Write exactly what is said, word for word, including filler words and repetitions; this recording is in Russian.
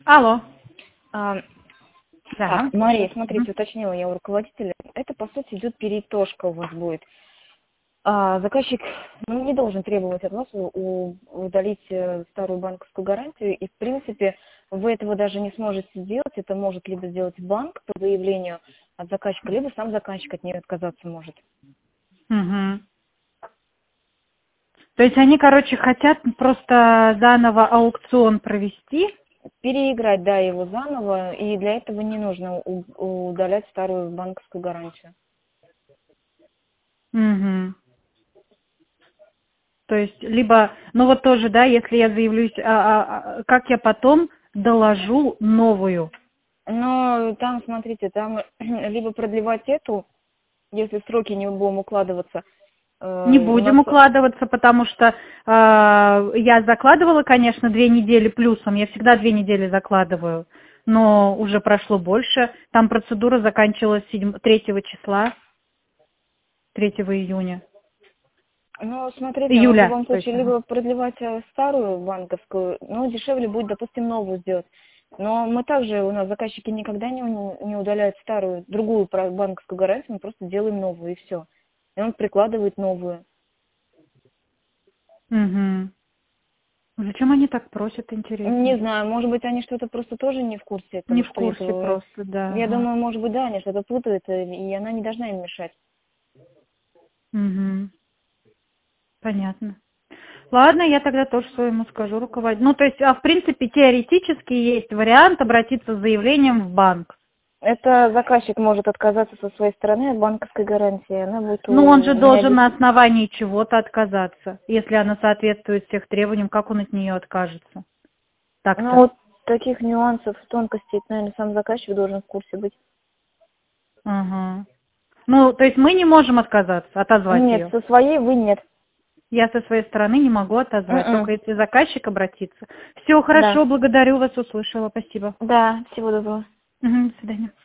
Алло. А, Да. так, Мария, Мгм. смотрите, уточнила я у руководителя. Это, по сути, идет перетошка у вас будет. А, заказчик ну, не должен требовать от вас у- у- удалить э, старую банковскую гарантию. И, в принципе, вы этого даже не сможете сделать. Это может либо сделать банк по заявлению от заказчика, либо сам заказчик от нее отказаться может. Мгм. То есть они, короче, хотят просто заново аукцион провести? Переиграть, да, его заново. И для этого не нужно у- удалять старую банковскую гарантию. Мгм. То есть, либо, ну вот тоже, да, если я заявлюсь, а, а, а, как я потом доложу новую? Но там, смотрите, там либо продлевать эту, если сроки не будем укладываться, э, Не у нас, будем укладываться, потому что э, я закладывала, конечно, две недели плюсом. Я всегда две недели закладываю, но уже прошло больше. Там процедура заканчивалась седьм- третьего числа, третьего июня. ну, смотрите, ну, в Июля, любом то есть. случае, Ага. либо продлевать э, старую банковскую, ну, дешевле будет, допустим, новую сделать. Но мы также, у нас заказчики никогда не, не удаляют старую, другую про- банковскую гарантию, мы просто делаем новую, и все. И он прикладывает новую. Мгм. Зачем они так просят, интересно? Не знаю, может быть, они что-то просто тоже не в курсе Не этого, в что ли, курсе этого. просто, да. Я Ага. думаю, может быть, да, они что-то путают, э, и она не должна им мешать. Мгм. Понятно. Ладно, я тогда тоже своему скажу руководителю. Ну, то есть, а в принципе, теоретически есть вариант обратиться с заявлением в банк. Это заказчик может отказаться со своей стороны от банковской гарантии. Она будет Ну, он же у меня должен без... на основании чего-то отказаться. Если она соответствует всех требованиям, как он от нее откажется? Ну, Так-то. вот таких нюансов, тонкостей, это, наверное, сам заказчик должен в курсе быть. Ага. Ну, то есть мы не можем отказаться, отозвать Нет, ее. со своей вы нет. Я со своей стороны не могу отозвать, только М-м. если заказчик обратится. Все Да. хорошо, благодарю вас, услышала, спасибо. Да, всего доброго. Мгм, до свидания.